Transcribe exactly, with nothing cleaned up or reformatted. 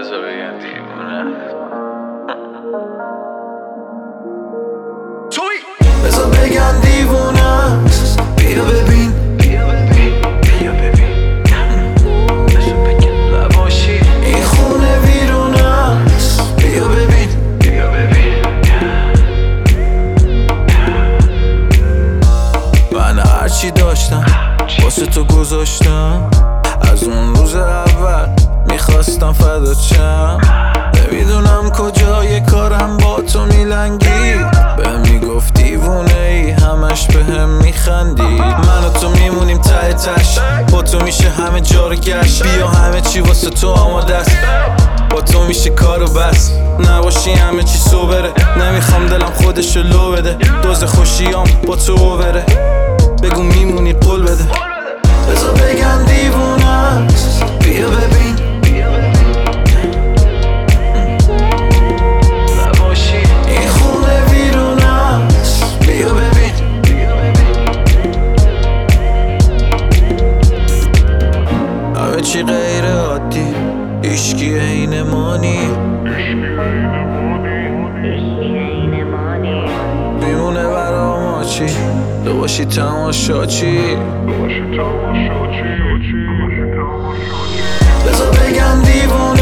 بذار بگم دیوونه توی بذار بگم دیوونه است. بیا ببین بیا ببین بیا ببین بذار بگم نباشی این خونه ویرونه است. بیا ببین بیا ببین من هرچی داشتم واسه تو گذاشتم از اون روز اول میخواستم فدات شم نمیدونم کجای کارم با تو میلنگید بهم میگفت دیوونه ای همش بهم میخندید من و تو میمونیم ته تش با تو میشه همه جا رو گشت بیا همه چی واسه تو آماده است با تو میشه کارو بس نباشی همه چی سوبره نمیخوام دلم خودشو لو بده دوز خوشیام با تو بره بگو میمونی قول بده بذار بگم دیوونه است. بیا ببین نباشی این خونه ویرونه است. بیا ببین همه چی غیر عادی هیچکی عین مانی میمونه برام چی تو باشی تماشاچی بذار بگم دیوونه